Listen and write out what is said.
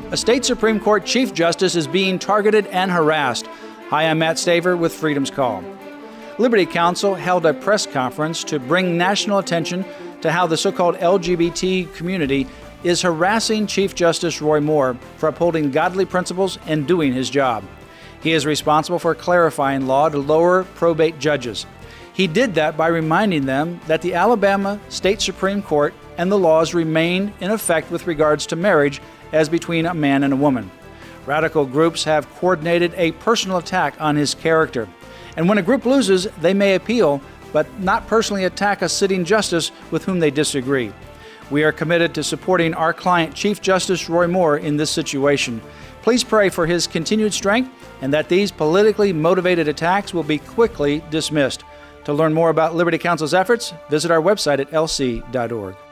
A state Supreme Court Chief Justice is being targeted and harassed. Hi, I'm Matt Staver with Freedom's Call. Liberty Counsel held a press conference to bring national attention to how the so-called LGBT community is harassing Chief Justice Roy Moore for upholding godly principles and doing his job. He is responsible for clarifying law to lower probate judges. He did that by reminding them that the Alabama State Supreme Court and the laws remain in effect with regards to marriage as between a man and a woman. Radical groups have coordinated a personal attack on his character. And when a group loses, they may appeal, but not personally attack a sitting justice with whom they disagree. We are committed to supporting our client, Chief Justice Roy Moore, in this situation. Please pray for his continued strength and that these politically motivated attacks will be quickly dismissed. To learn more about Liberty Counsel's efforts, visit our website at lc.org.